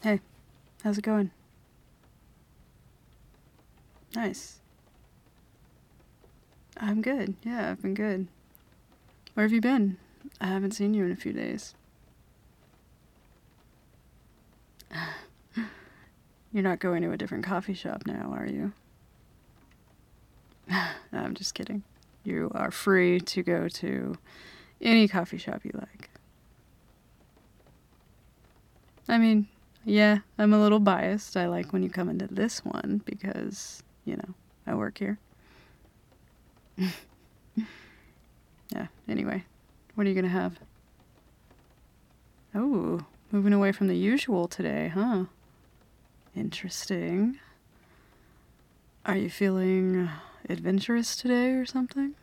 Hey, how's it going? Nice. I'm good. Yeah, I've been good. Where have you been? I haven't seen you in a few days. You're not going to a different coffee shop now, are you? No, I'm just kidding. You are free to go to any coffee shop you like. I mean, yeah, I'm a little biased. I like when you come into this one because, I work here. Yeah, anyway, what are you gonna have? Oh, moving away from the usual today, huh? Interesting. Are you feeling adventurous today or something?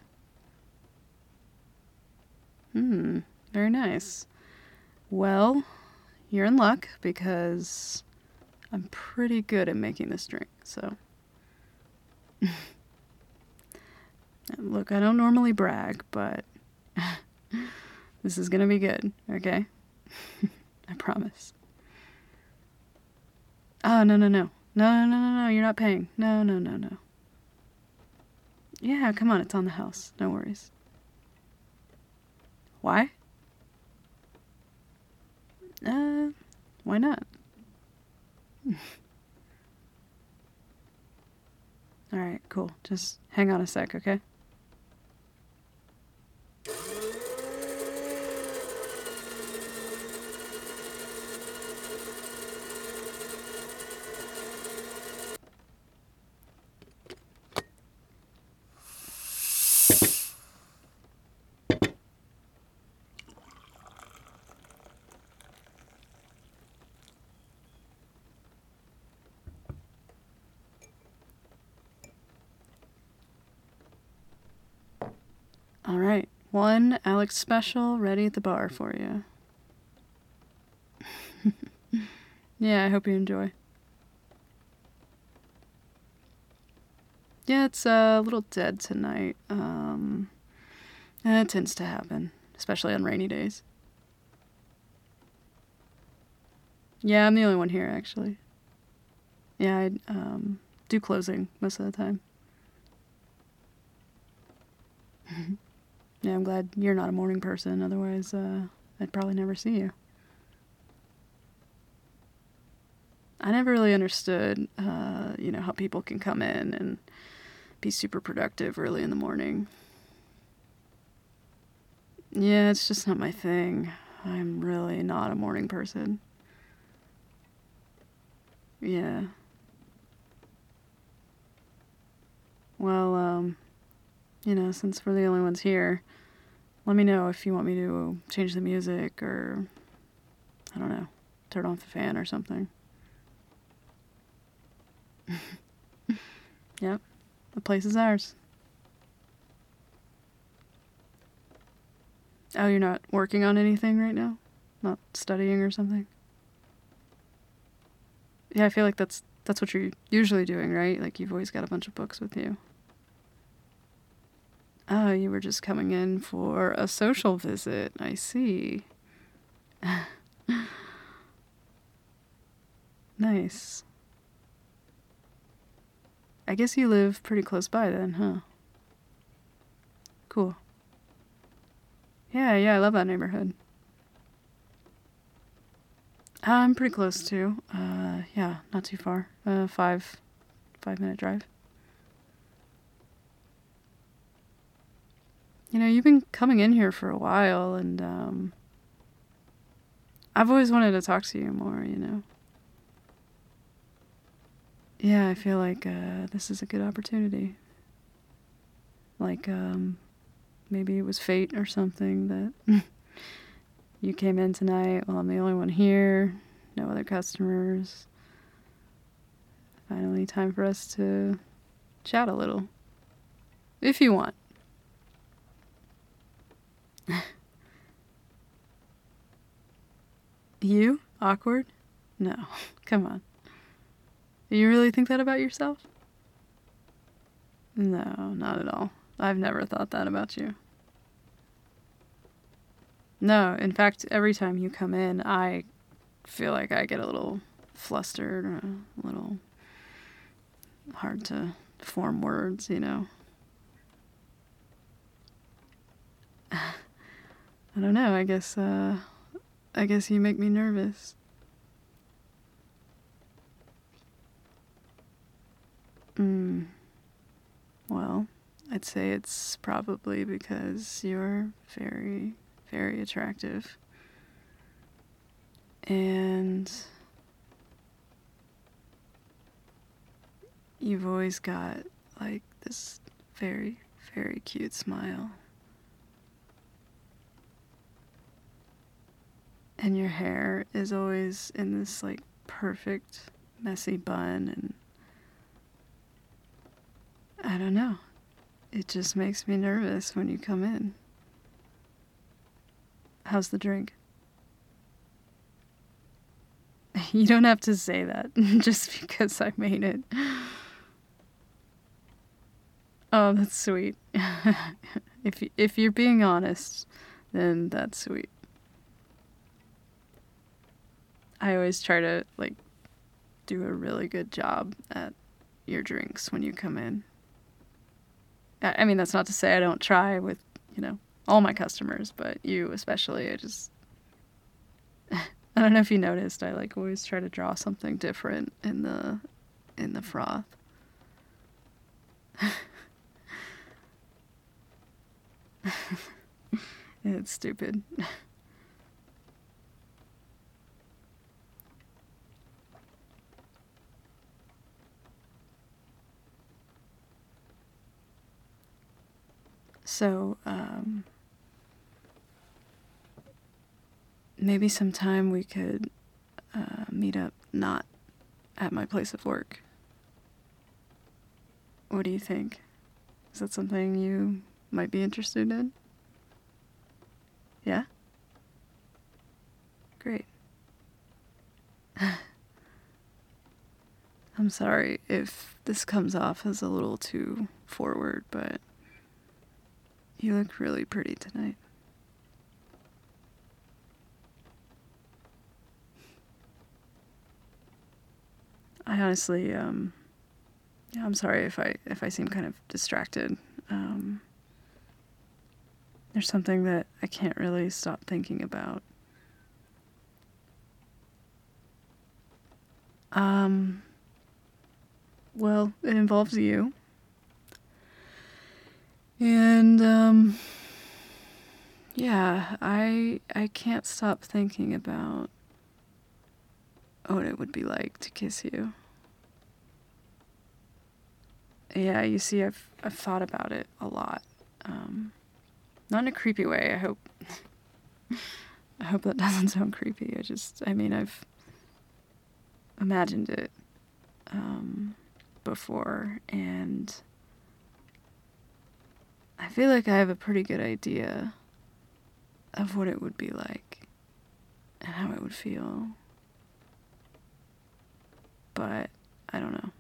Very nice. Well, you're in luck because I'm pretty good at making this drink, so. Look, I don't normally brag, but this is gonna be good, okay? I promise. Oh, no. No, you're not paying. No. Yeah, come on, it's on the house. No worries. Why? Why not? Alright, cool. Just hang on a sec, okay? Alright, one Alex special ready at the bar for you. Yeah, I hope you enjoy. Yeah, it's a little dead tonight. It tends to happen, especially on rainy days. Yeah, I'm the only one here, actually. Yeah, I do closing most of the time. Yeah, I'm glad you're not a morning person, otherwise I'd probably never see you. I never really understood, how people can come in and be super productive early in the morning. Yeah, it's just not my thing. I'm really not a morning person. Yeah. Well, since we're the only ones here, let me know if you want me to change the music or, I don't know, turn off the fan or something. Yep, the place is ours. Oh, you're not working on anything right now? Not studying or something? Yeah, I feel like that's what you're usually doing, right? Like you've always got a bunch of books with you. Oh, you were just coming in for a social visit. I see. Nice. I guess you live pretty close by then, huh? Cool. Yeah, I love that neighborhood. I'm pretty close too. Yeah, not too far. 5-minute drive. You've been coming in here for a while, and I've always wanted to talk to you more. Yeah, I feel like this is a good opportunity. Like, maybe it was fate or something that you came in tonight while I'm the only one here, no other customers. Finally, time for us to chat a little. If you want. You? Awkward? No. Come on. You really think that about yourself? No, not at all. I've never thought that about you. No, in fact, every time you come in, I feel like I get a little flustered, or a little hard to form words, you know. I don't know, I guess you make me nervous. Well, I'd say it's probably because you're very, very attractive. And you've always got, like, this very, very cute smile. And your hair is always in this, like, perfect, messy bun, and I don't know. It just makes me nervous when you come in. How's the drink? You don't have to say that just because I made it. Oh, that's sweet. If you're being honest, then that's sweet. I always try to, like, do a really good job at your drinks when you come in. I mean, that's not to say I don't try with, you know, all my customers, but you especially, I don't know if you noticed, I, like, always try to draw something different in the froth. It's stupid. So, maybe sometime we could meet up not at my place of work. What do you think? Is that something you might be interested in? Yeah? Great. I'm sorry if this comes off as a little too forward, but you look really pretty tonight. I honestly, yeah, I'm sorry if I seem kind of distracted. There's something that I can't really stop thinking about. Well, it involves you. And, yeah, I can't stop thinking about what it would be like to kiss you. Yeah, you see, I've thought about it a lot. Not in a creepy way, I hope. I hope that doesn't sound creepy. I've imagined it before, and I feel like I have a pretty good idea of what it would be like and how it would feel. But I don't know.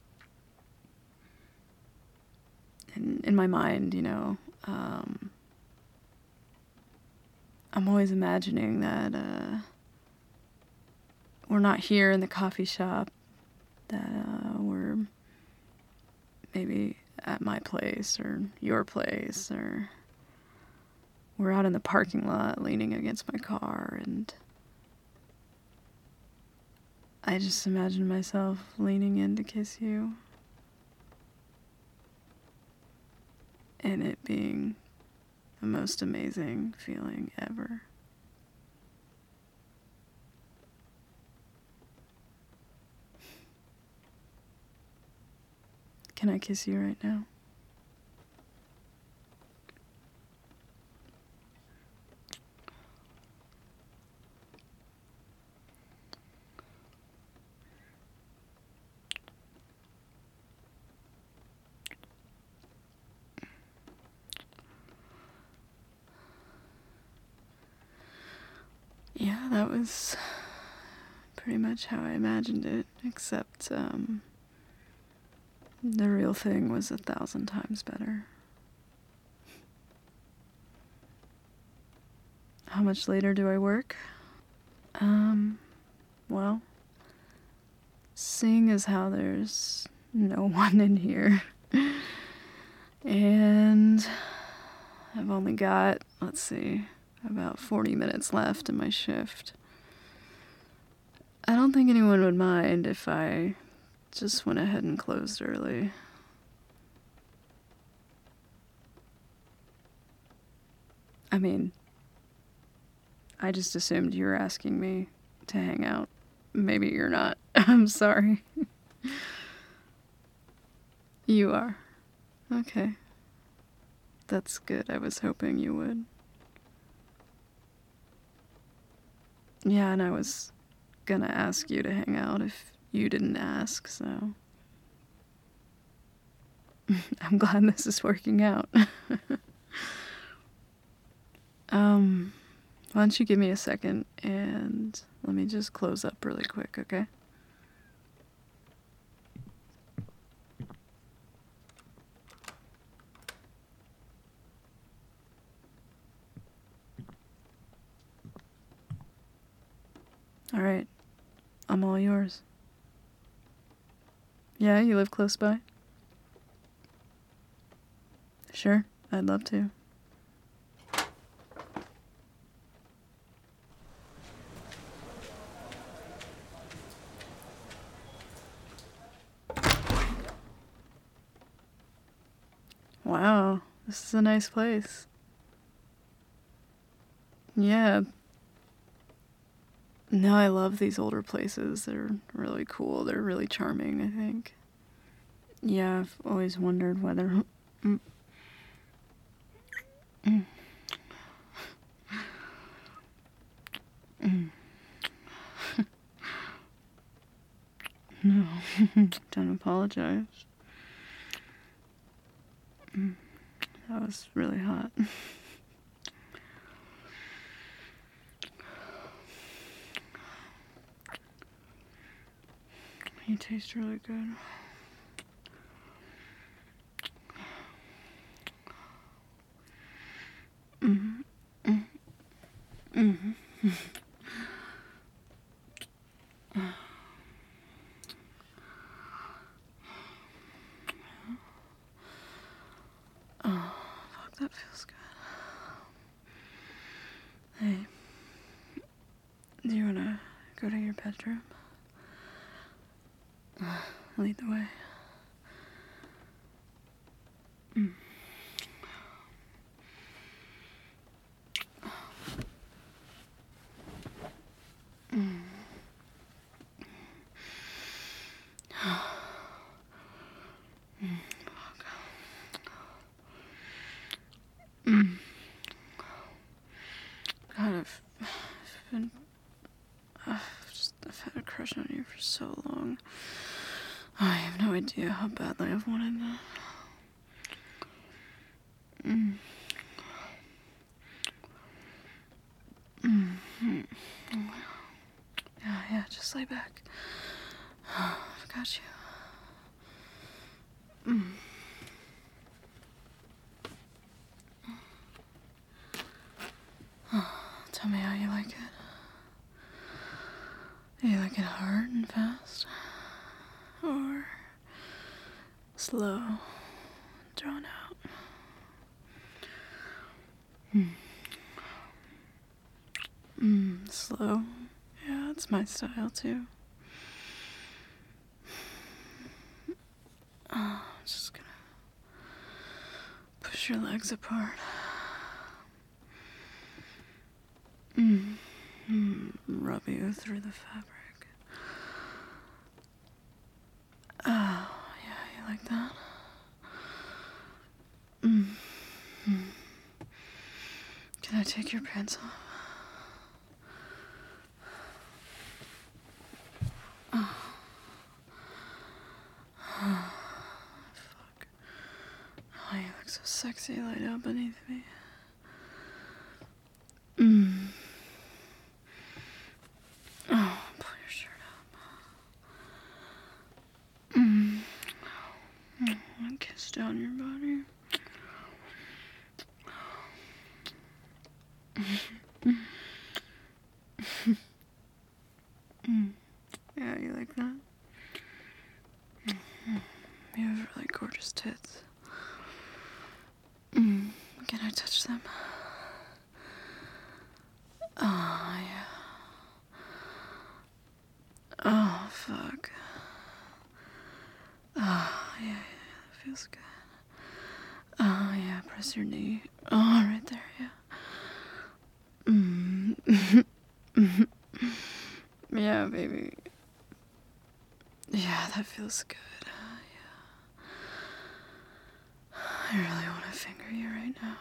In my mind, you know, I'm always imagining that we're not here in the coffee shop, that we're maybe at my place or your place, or we're out in the parking lot leaning against my car, and I just imagine myself leaning in to kiss you, and it being the most amazing feeling ever. Can I kiss you right now? Yeah, that was pretty much how I imagined it, except the real thing was 1,000 times better. How much later do I work? Well, seeing as how there's no one in here, and I've only got, let's see, about 40 minutes left in my shift. I don't think anyone would mind if I just went ahead and closed early. I mean, I just assumed you were asking me to hang out. Maybe you're not. I'm sorry. You are. Okay. That's good. I was hoping you would. Yeah, and I was gonna ask you to hang out if you didn't ask, so... I'm glad this is working out. Why don't you give me a second and let me just close up really quick, okay? All right. I'm all yours. Yeah, you live close by? Sure, I'd love to. Wow, this is a nice place. Yeah. No, I love these older places. They're really cool. They're really charming, I think. Yeah, I've always wondered whether... No, don't apologize. That was really hot. You taste really good. Oh, fuck, that feels good. Hey, do you wanna go to your bedroom? Lead the way. God, I've had a crush on you for so long. I have no idea how badly I've wanted that. Yeah, just lay back. I've got you. Tell me how you like it. Do you like it hard and fast? Or slow, drawn out? Slow. Yeah, it's my style too. Just gonna push your legs apart. Rub you through the fabric. Oh, yeah, you like that? Can I take your pants off? Fuck. Oh, you look so sexy laid out beneath me. Oh, pull your shirt up. Kiss down your body. Yeah, you like that? tits. Can I touch them? Oh, yeah. Oh, fuck. Oh, yeah, that feels good. Oh, yeah, press your knee. Oh, right there, yeah. Yeah, baby. Yeah, that feels good. Yeah. I really want to finger you right now.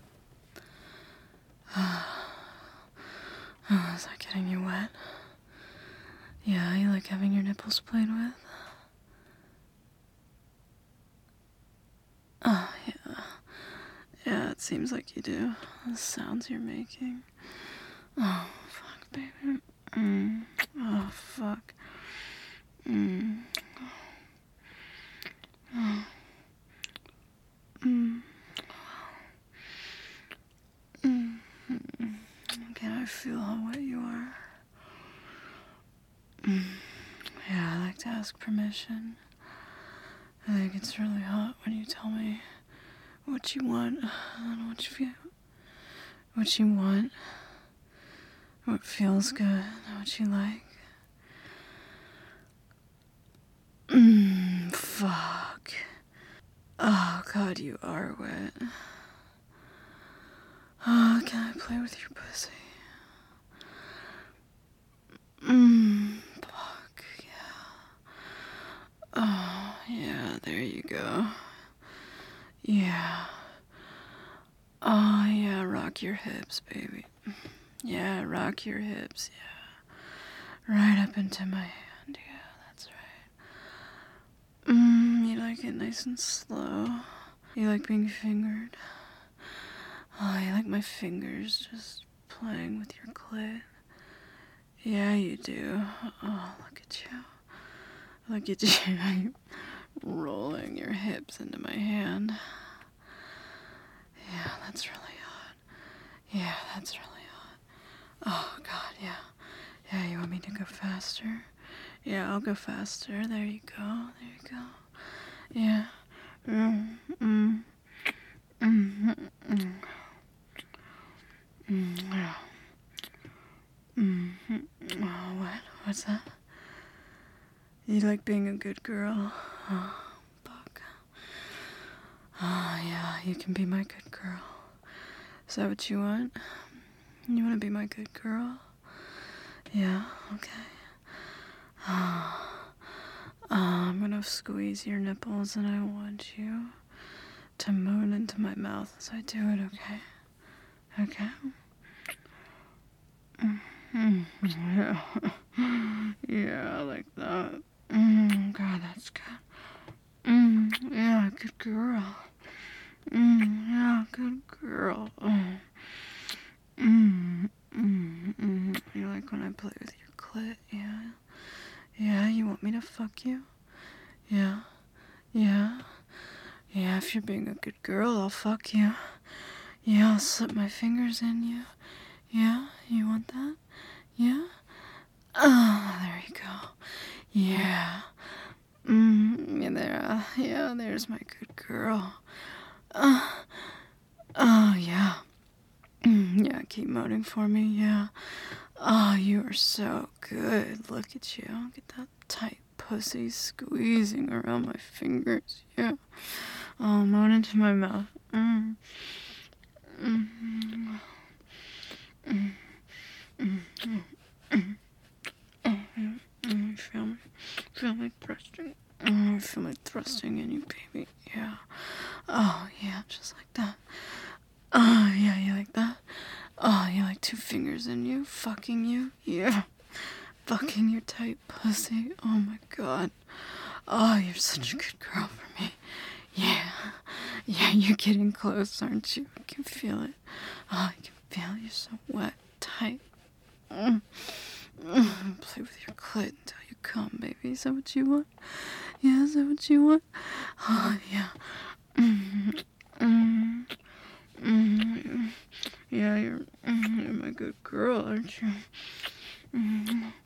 Oh, is that getting you wet? Yeah, you like having your nipples played with? Oh, yeah. Yeah, it seems like you do. The sounds you're making. Oh, fuck, baby. Oh, fuck. Oh. Can I feel how wet you are? Yeah, I like to ask permission. I think it's really hot when you tell me what you want and what you feel. What you want. What feels good. What you like. Fuck. Oh, God, you are wet. Oh, can I play with your pussy? Fuck, yeah. Oh, yeah, there you go. Yeah. Oh, yeah, rock your hips, baby. Yeah, rock your hips, yeah. Right up into my hand, yeah, that's right. You like it nice and slow. You like being fingered. Oh, you like my fingers just playing with your clit. Yeah, you do. Oh, look at you. Look at you rolling your hips into my hand. Yeah, that's really hot. Yeah, that's really hot. Oh, God, yeah. Yeah, you want me to go faster? Yeah, I'll go faster. There you go. There you go. Yeah. Yeah. Oh, what? What's that? You like being a good girl? Oh, fuck. Oh, yeah, you can be my good girl. Is that what you want? You want to be my good girl? Yeah, okay. I'm gonna squeeze your nipples and I want you to moan into my mouth as I do it, okay? Okay? Yeah. Yeah, I like that. God, that's good. Yeah, good girl. Yeah, good girl. You like when I play with your clit, yeah? Yeah, you want me to fuck you? Yeah. Yeah. Yeah, if you're being a good girl, I'll fuck you. Yeah, I'll slip my fingers in you. Yeah, you want that? Yeah? Oh, there you go. Yeah. Yeah, there's my good girl. Oh, yeah. Yeah, keep moaning for me, yeah. Oh, you are so good. Look at you. Look at that tight pussy squeezing around my fingers, yeah. Oh, moan into my mouth. Feel me? Feel me thrusting? Feel me thrusting in you, baby. Yeah. Oh, yeah, just like that. Oh, yeah, you like that? Oh, you like two fingers in you? Fucking you? Yeah. Fucking your tight pussy. Oh, my God. Oh, you're such a good girl for me. Yeah. Yeah, you're getting close, aren't you? I can feel it. Oh, I can feel it. You're so wet, tight. Play with your clit until you come, baby. Is that what you want? Yeah, is that what you want? Oh, yeah. Yeah, you're my good girl, aren't you?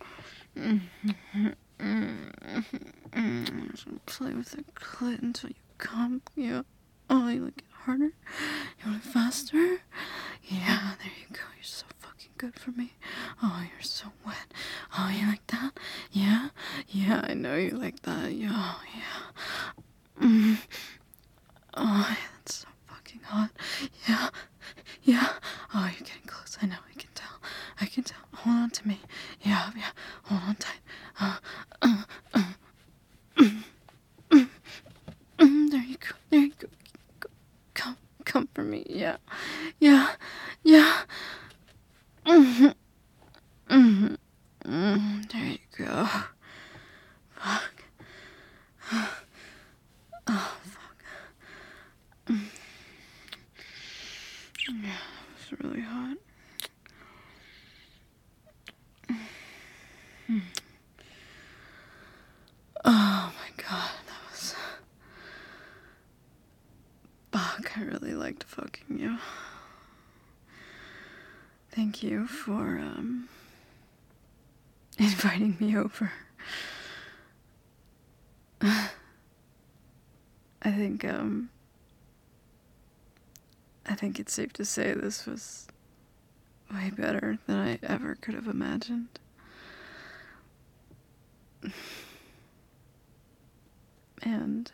Just play with the clit until you come? Yeah. Oh, you like it harder? You want it faster? Yeah, there you go. You're so fucking good for me. Oh, you're so wet. Oh, you like that? Yeah? Yeah, I know you like that. Yeah, oh, yeah. Oh, yeah, that's so fucking hot. Yeah. Yeah. Oh, you're getting close. I know. I can tell. I can tell. Hold on to me. Yeah, yeah. Hold on tight. There you go. There you go. Come for me. Yeah. Yeah. Yeah. There you go. Fuck. Oh, fuck. Yeah, that was really hot. Oh my god, that was... Fuck, I really liked fucking you. Thank you for, inviting me over. I think it's safe to say this was way better than I ever could have imagined. And,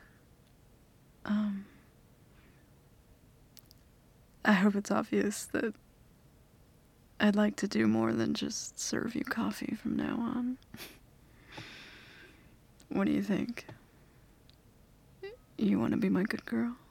I hope it's obvious that I'd like to do more than just serve you coffee from now on. What do you think? You want to be my good girl?